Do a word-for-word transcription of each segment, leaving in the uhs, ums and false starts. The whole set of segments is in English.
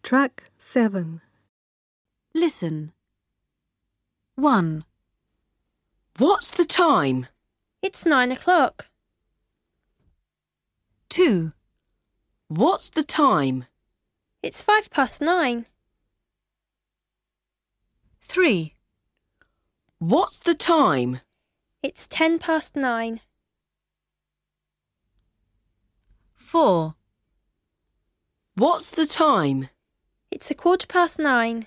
Track seven. Listen. one. What's the time? It's nine o'clock. two. What's the time? It's five past nine. three. What's the time? It's ten past nine. four. What's the time? It's a quarter past nine.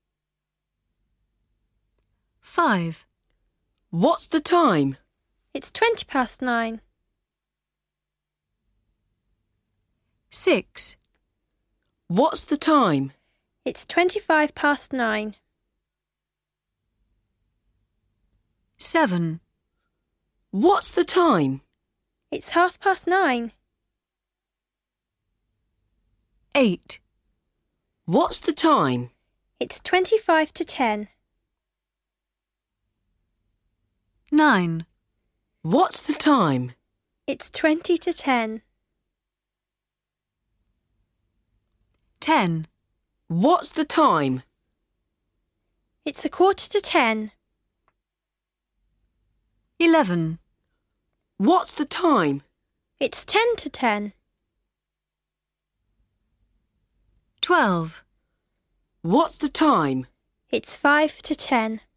five. What's the time? It's twenty past nine. six. What's the time? It's twenty-five past nine. seven. What's the time? It's half past nine. eight. What's the time? It's twenty-five to ten. nine. What's the time? It's twenty to ten. ten. What's the time? It's a quarter to ten. eleven. What's the time? It's ten to ten. twelve. What's the time? It's five to ten.